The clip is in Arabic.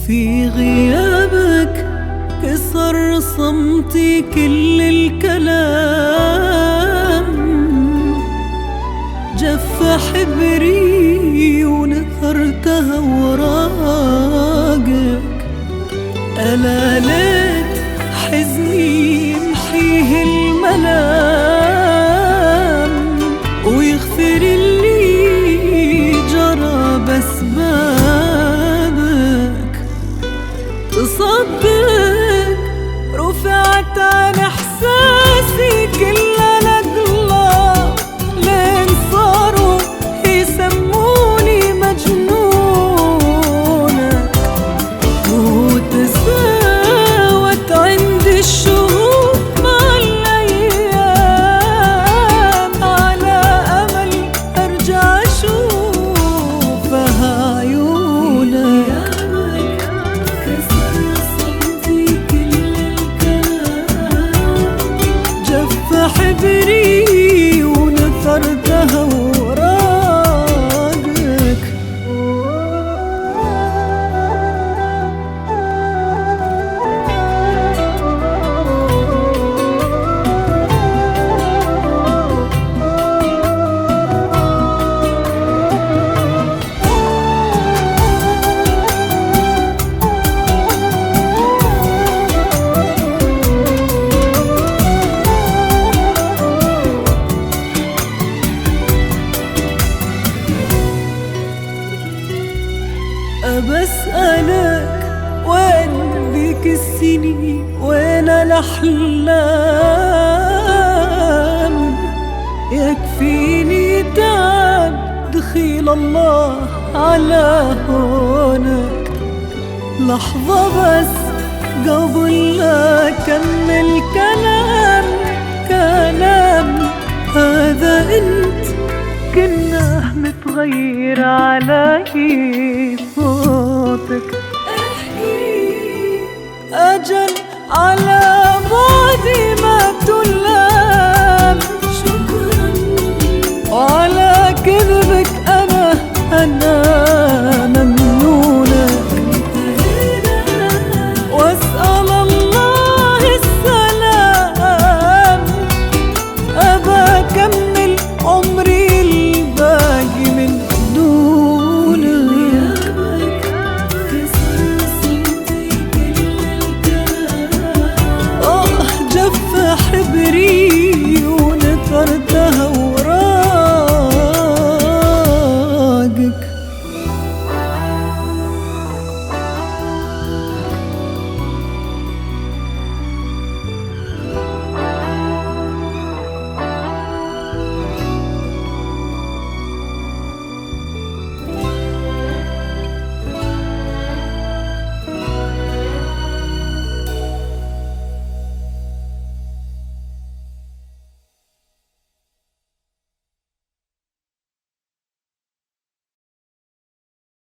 في غيابك كسر صمتي كل الكلام، جف حبري ونثرتها وراقك. ألا ليت حزني يمحيه الملام ويغفر اللي جرى بأسبابك. تصدق رفعت عن إحساسي كل الأقلام، لين صاروا يسموني مجنونة، وتساوت عندي الشهور مع الأيام، على أمل أرجع أشوفها عيونك. حبري ونثرتها وراقك. بسألك وين بيك السنين، وين الأحلام؟ يكفيني تعب دخيل الله على هونك. لحظة بس قبل لا أكمل كلام هذا أنت، كنا متغير علي صوتك.